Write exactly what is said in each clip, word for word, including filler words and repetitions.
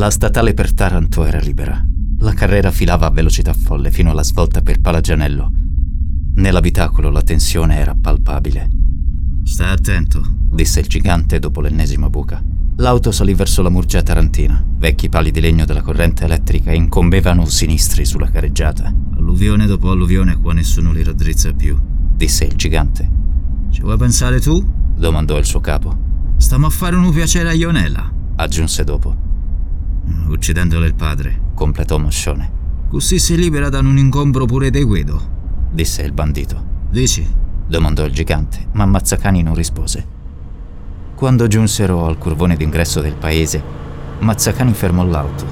La statale per Taranto era libera. La carrera filava a velocità folle fino alla svolta per Palagianello. Nell'abitacolo la tensione era palpabile. «Stai attento», disse il gigante dopo l'ennesima buca. L'auto salì verso la Murgia tarantina. Vecchi pali di legno della corrente elettrica incombevano sinistri sulla careggiata. «Alluvione dopo alluvione qua nessuno li raddrizza più», disse il gigante. «Ci vuoi pensare tu?» domandò il suo capo. «Stiamo a fare un piacere a Ionela», aggiunse dopo. «Uccidendole il padre», completò Moscione. «Così si libera da un ingombro pure dei Guido», disse il bandito. «Dici?» domandò il gigante, ma Mazzacani non rispose. Quando giunsero al curvone d'ingresso del paese, Mazzacani fermò l'auto.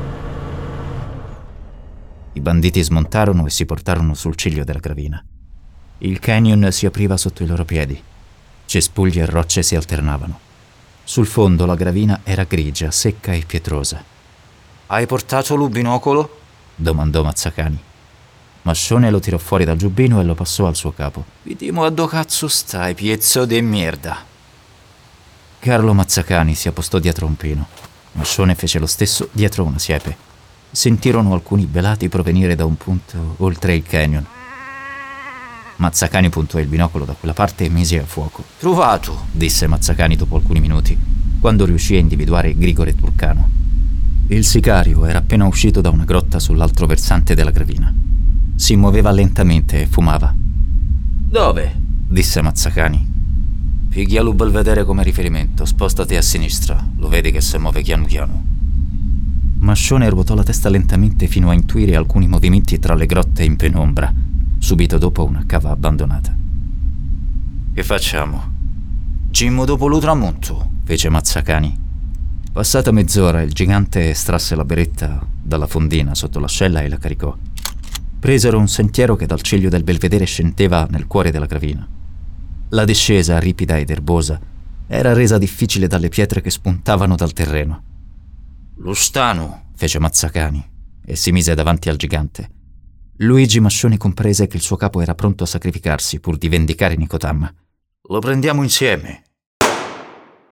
I banditi smontarono e si portarono sul ciglio della gravina. Il canyon si apriva sotto i loro piedi. Cespugli e rocce si alternavano. Sul fondo la gravina era grigia, secca e pietrosa. «Hai portato il binocolo?» domandò Mazzacani. Mascione lo tirò fuori dal giubbino e lo passò al suo capo. «Vediamo a do cazzo stai, piezzo de merda!» Carlo Mazzacani si appostò dietro un pino. Mascione fece lo stesso dietro una siepe. Sentirono alcuni belati provenire da un punto oltre il canyon. Mazzacani puntò il binocolo da quella parte e mise a fuoco. «Trovato!» disse Mazzacani dopo alcuni minuti, quando riuscì a individuare Grigore Turcano. Il sicario era appena uscito da una grotta sull'altro versante della gravina. Si muoveva lentamente e fumava. «Dove?» disse Mazzacani. «Piglia il belvedere come riferimento, spostati a sinistra, lo vedi che si muove piano piano». Mascione ruotò la testa lentamente fino a intuire alcuni movimenti tra le grotte in penombra, subito dopo una cava abbandonata. «Che facciamo?» «Gimmo dopo lo tramonto», fece Mazzacani. Passata mezz'ora il gigante estrasse la beretta dalla fondina sotto l'ascella e la caricò. Presero un sentiero che dal ciglio del belvedere scendeva nel cuore della gravina. La discesa, ripida ed erbosa, era resa difficile dalle pietre che spuntavano dal terreno. «Lo stano», fece Mazzacani e si mise davanti al gigante. Luigi Mascioni comprese che il suo capo era pronto a sacrificarsi pur di vendicare Nicotamma. «Lo prendiamo insieme»,